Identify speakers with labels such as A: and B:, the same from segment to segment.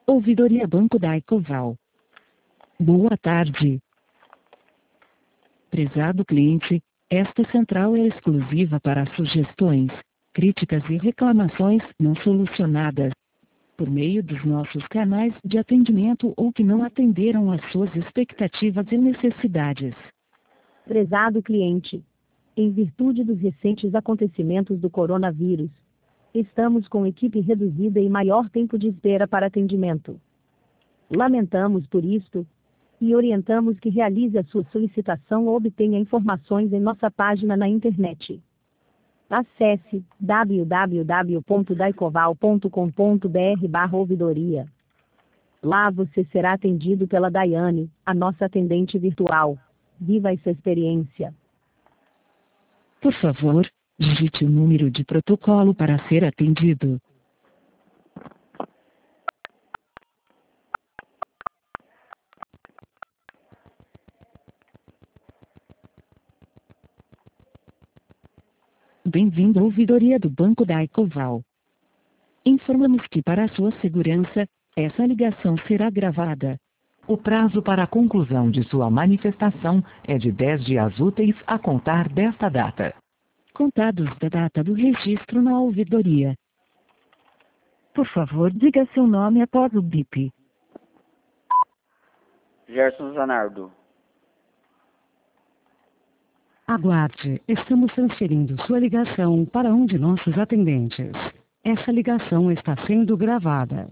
A: Ouvidoria Banco da Ecoval. Boa tarde. Prezado cliente, esta central é exclusiva para sugestões, críticas e reclamações não solucionadas por meio dos nossos canais de atendimento ou que não atenderam às suas expectativas e necessidades.
B: Prezado cliente, em virtude dos recentes acontecimentos do coronavírus, estamos com equipe reduzida e maior tempo de espera para atendimento. Lamentamos por isto e orientamos que realize a sua solicitação ou obtenha informações em nossa página na internet. Acesse www.daicoval.com.br/ouvidoria. Lá você será atendido pela Daiane, a nossa atendente virtual. Viva essa experiência.
A: Por favor, digite o número de protocolo para ser atendido. Bem-vindo à ouvidoria do Banco da Ecoval. Informamos que para a sua segurança, essa ligação será gravada.
C: O prazo para a conclusão de sua manifestação é de 10 dias úteis a contar desta data.
A: Contados da data do registro na ouvidoria. Por favor, diga seu nome após o bip.
D: Gerson Zanardo.
A: Aguarde, estamos transferindo sua ligação para um de nossos atendentes. Essa ligação está sendo gravada.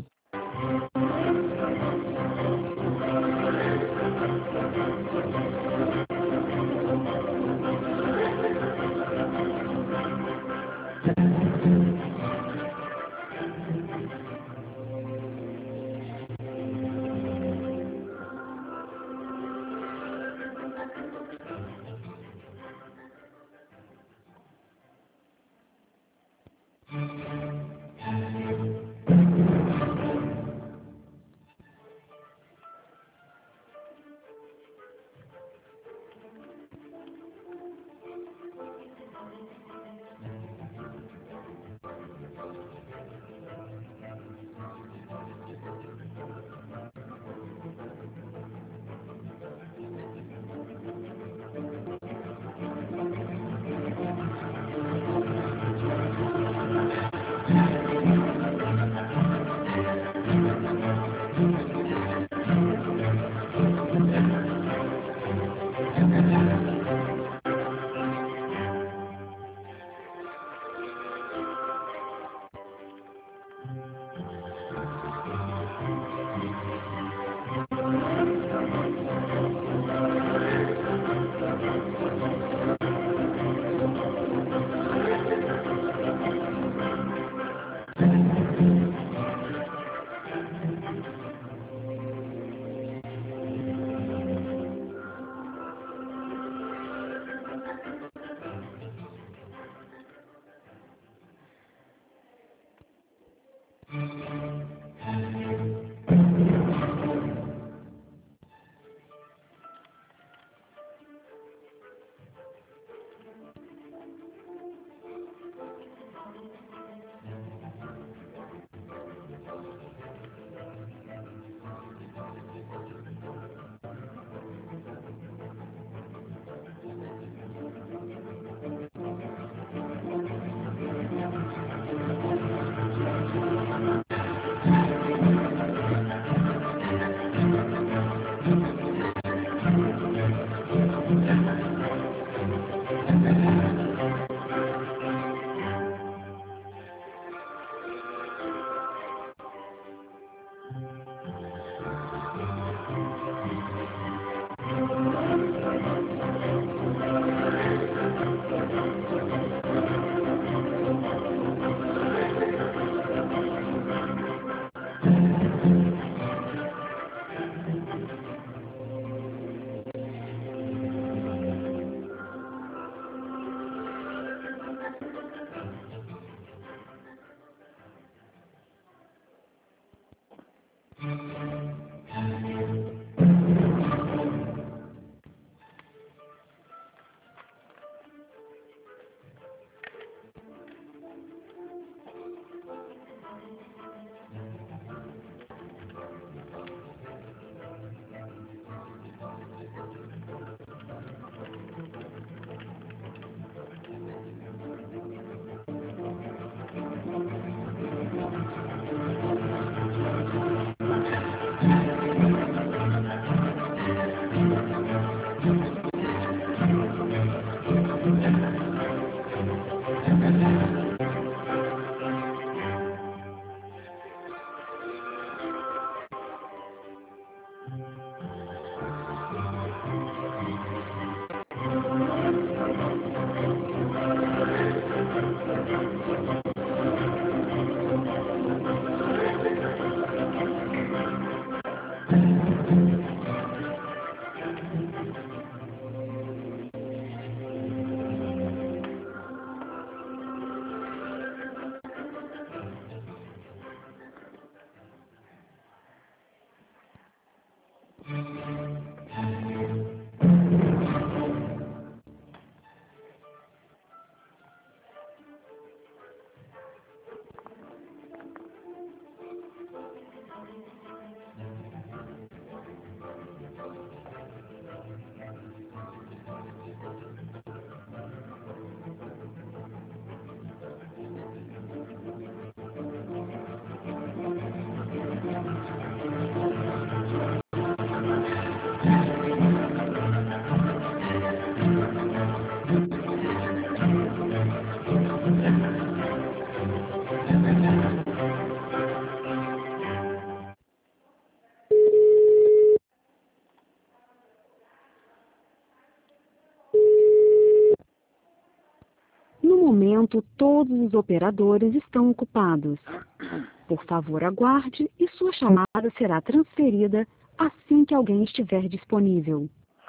D: momento, todos os operadores estão ocupados. Por favor, aguarde e sua chamada será transferida assim que alguém estiver disponível.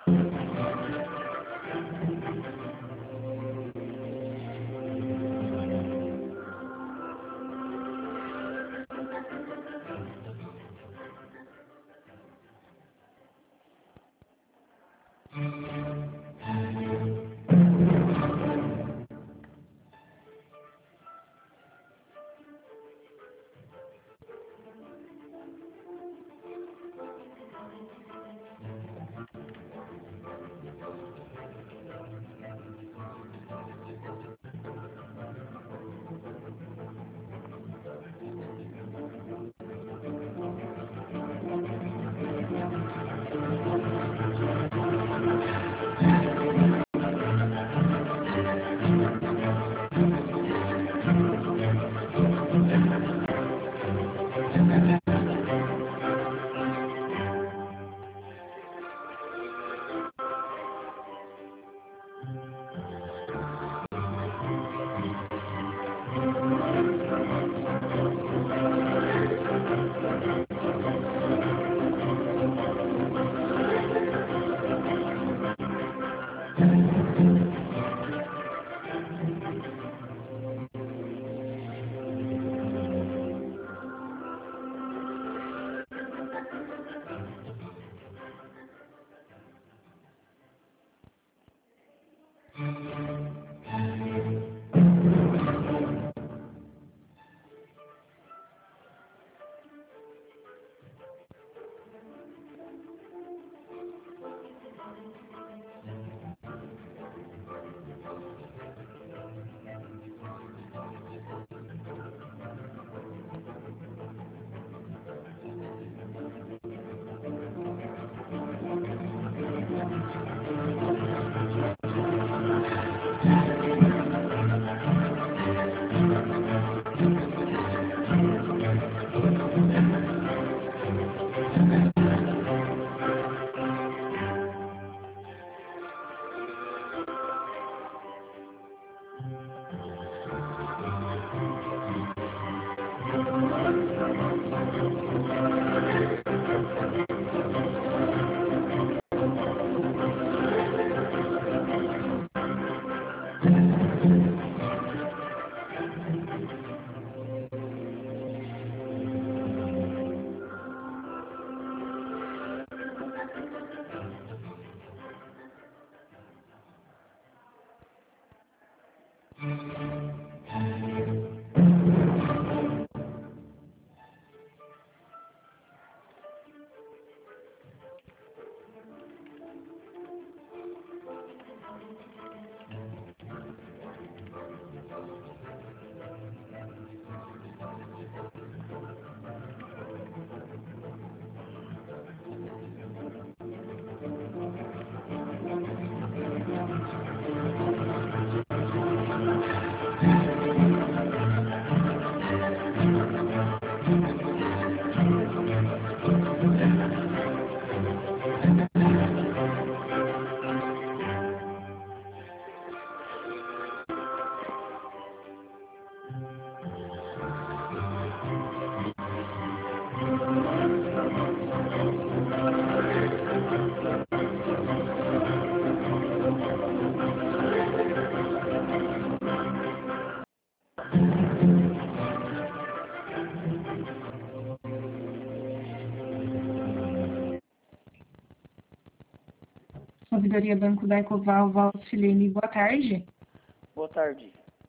E: Ouvidoria Banco da Ecoval, Valcilene, boa tarde.
F: Boa tarde.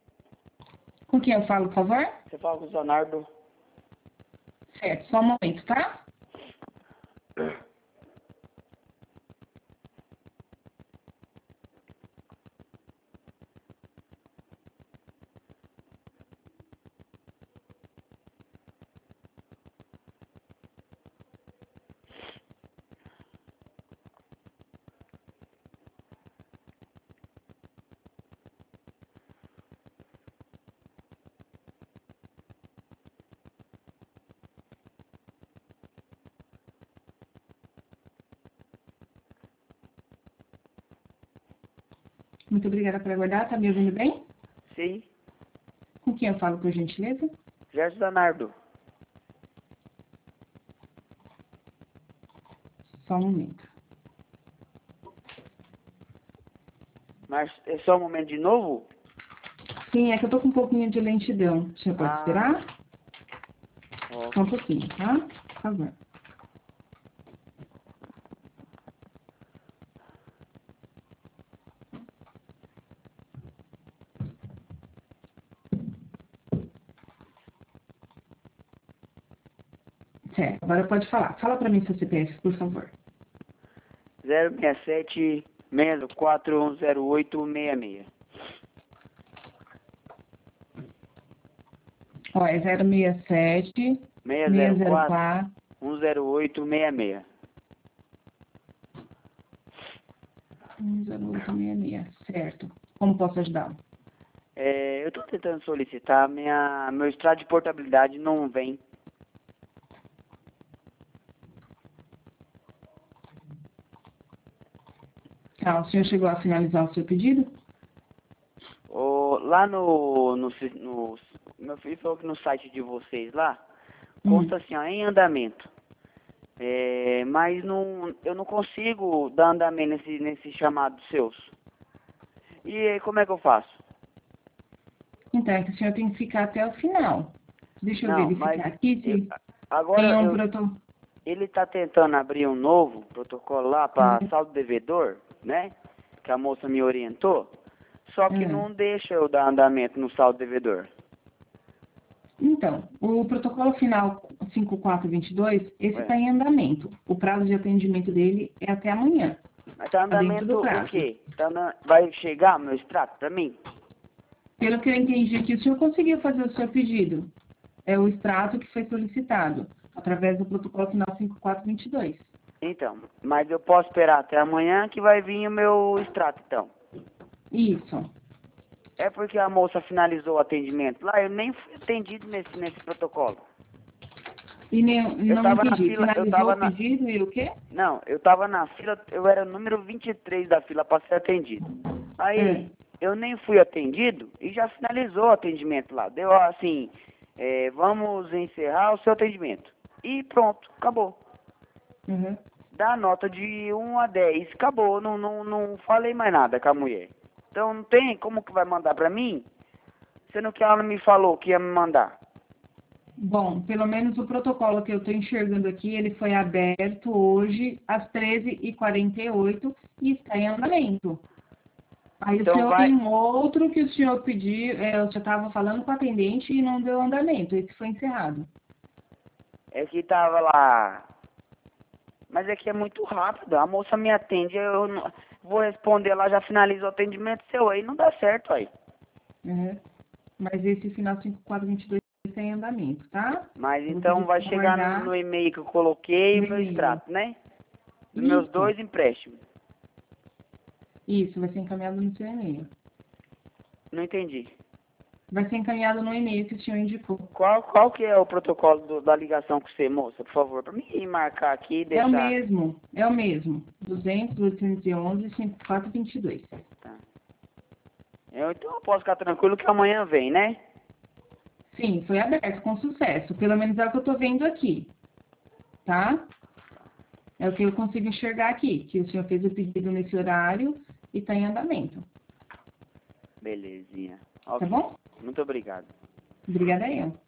E: Com quem eu falo, por favor?
F: Você fala com o Leonardo?
E: Certo, só um momento, tá? Muito obrigada por aguardar. Tá me ouvindo bem?
F: Sim.
E: Com quem eu falo, por gentileza?
F: Gerson Zanardo.
E: Só um momento.
F: Mas é só um momento de novo?
E: Sim, é que eu tô com um pouquinho de lentidão. O senhor pode esperar?
F: Ó,
E: Só um pouquinho, tá? Por favor. Certo, agora pode falar. Fala pra mim seu CPF, por favor.
F: 067 604 0866.
E: Ó, é 067 604
F: 10866.
E: 10866. Certo. Como posso ajudá-lo?
F: Eu estou tentando solicitar, meu extrato de portabilidade não vem.
E: Tá, o senhor chegou a finalizar o seu pedido?
F: Lá no meu filho falou que no site de vocês lá, consta assim, ó, em andamento. Mas eu não consigo dar andamento nesse chamado seus. E aí, como é que eu faço?
E: Então, é que o senhor tem que ficar até o final. Deixa eu
F: Não,
E: verificar
F: mas
E: aqui se
F: agora
E: tem um protocolo.
F: ele está tentando abrir um novo protocolo lá para saldo devedor, né? Que a moça me orientou. Só que não deixa eu dar andamento no saldo devedor.
E: Então, o protocolo final 5422, esse está em andamento. O prazo de atendimento dele é até amanhã.
F: Mas tá
E: Tá dentro
F: andamento
E: do
F: o
E: prazo.
F: quê? Vai chegar meu extrato para mim?
E: Pelo que eu entendi aqui, o senhor conseguiu fazer o seu pedido. É o extrato que foi solicitado, através do protocolo final 5422.
F: Então, mas eu posso esperar até amanhã que vai vir o meu extrato, então.
E: Isso.
F: É porque a moça finalizou o atendimento lá, eu nem fui atendido nesse protocolo.
E: E não
F: tava na
E: entendi.
F: fila,
E: Finalizou o pedido e o quê?
F: Não, eu tava na fila, eu era o número 23 da fila para ser atendido. Aí, eu nem fui atendido e já finalizou o atendimento lá. Deu assim, vamos encerrar o seu atendimento. E pronto, acabou. Dá nota de 1 a 10, acabou. Não falei mais nada com a mulher. Então não tem como que vai mandar para mim, sendo que ela não me falou que ia me mandar.
E: Bom, pelo menos o protocolo que eu estou enxergando aqui, ele foi aberto hoje às 13h48 e está em andamento. Aí
F: Então
E: o senhor tem um outro que o senhor pediu, o senhor estava falando com o atendente e não deu andamento, esse foi encerrado.
F: É que tava lá, mas é que é muito rápido, a moça me atende, eu não vou responder lá, já finaliza o atendimento seu, aí não dá certo aí.
E: Mas esse final 5422 está em andamento, tá?
F: Mas então vai chegar no e-mail que eu coloquei o meu extrato, né? Dos meus 2 empréstimos.
E: Isso, vai ser encaminhado no seu e-mail.
F: Não entendi.
E: Vai ser encaminhado no e-mail que o senhor indicou.
F: Qual que é o protocolo da ligação com você, moça, por favor? Para mim marcar aqui e deixar.
E: É o mesmo. 200, 811, 5422.
F: Tá. Então eu posso ficar tranquilo que amanhã vem, né?
E: Sim, foi aberto com sucesso. Pelo menos é o que eu estou vendo aqui. Tá? É o que eu consigo enxergar aqui, que o senhor fez o pedido nesse horário e está em andamento.
F: Belezinha.
E: Tá bom?
F: Muito obrigado.
E: Obrigada eu.